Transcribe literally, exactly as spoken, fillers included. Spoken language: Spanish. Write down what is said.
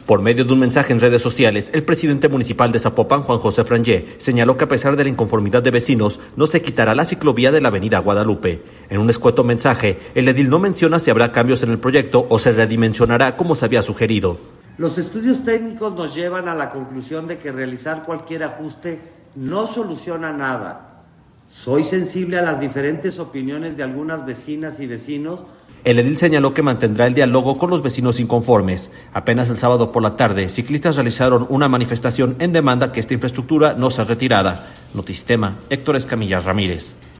Por medio de un mensaje en redes sociales, el presidente municipal de Zapopan, Juan José Frangé, señaló que a pesar de la inconformidad de vecinos, no se quitará la ciclovía de la avenida Guadalupe. En un escueto mensaje, el edil no menciona si habrá cambios en el proyecto o se redimensionará como se había sugerido. Los estudios técnicos nos llevan a la conclusión de que realizar cualquier ajuste no soluciona nada. Soy sensible a las diferentes opiniones de algunas vecinas y vecinos. El edil señaló que mantendrá el diálogo con los vecinos inconformes. Apenas el sábado por la tarde, ciclistas realizaron una manifestación en demanda que esta infraestructura no sea retirada. Notisistema, Héctor Escamilla Ramírez.